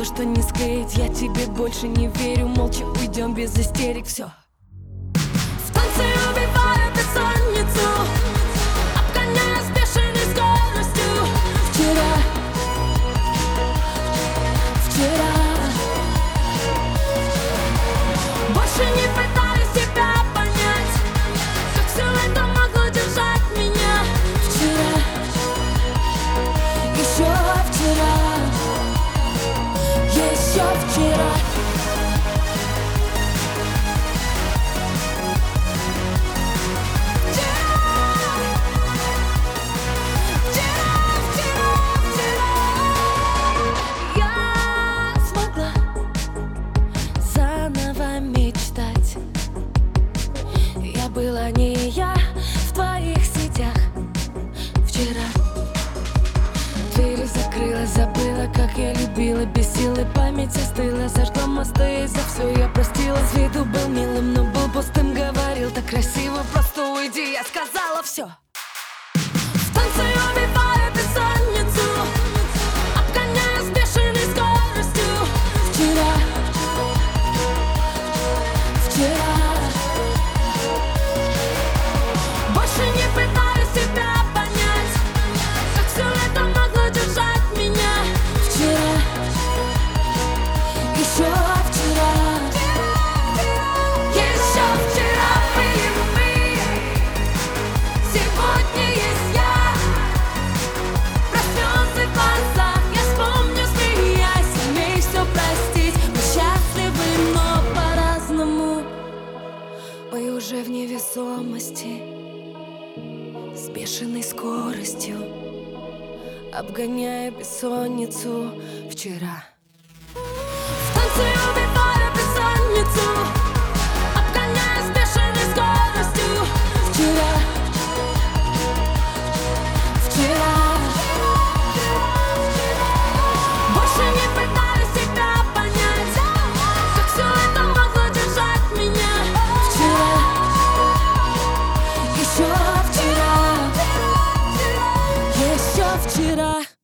что не склеить. Я тебе больше не верю, молча уйдем без истерик. Все. В танце убиваю бессонницу, обгоняя с бешеной скоростью. Вчера больше не пытаюсь тебя понять, как все это могло держать меня. Вчера, еще вчера, еще вчера. Была не я в твоих сетях. Вчера двери закрыла, забыла, как я любила. Без силы память остыла, сожгла мосты, и за все я простила. С виду был милым, но был пустым. Говорил так красиво, просто уйди, я сказала все. В танце убиваю бессонницу, обгоняя с бешеной скоростью. Вчера не пытаюсь тебя понять, как все это могло держать меня. Вчера, еще вчера, еще вчера были мы. Сегодня есть я. Про слезы в глазах я вспомню, смеясь. Умей все простить, мы счастливы, но по-разному. Мы уже в невесомости, с бешеной скоростью, обгоняя бессонницу. Вчера в танце убиваю бессонницу, обгоняя с бешеной скоростью. Вчера больше не пытаюсь тебя понять, как все это могло держать меня. Вчера, еще вчера.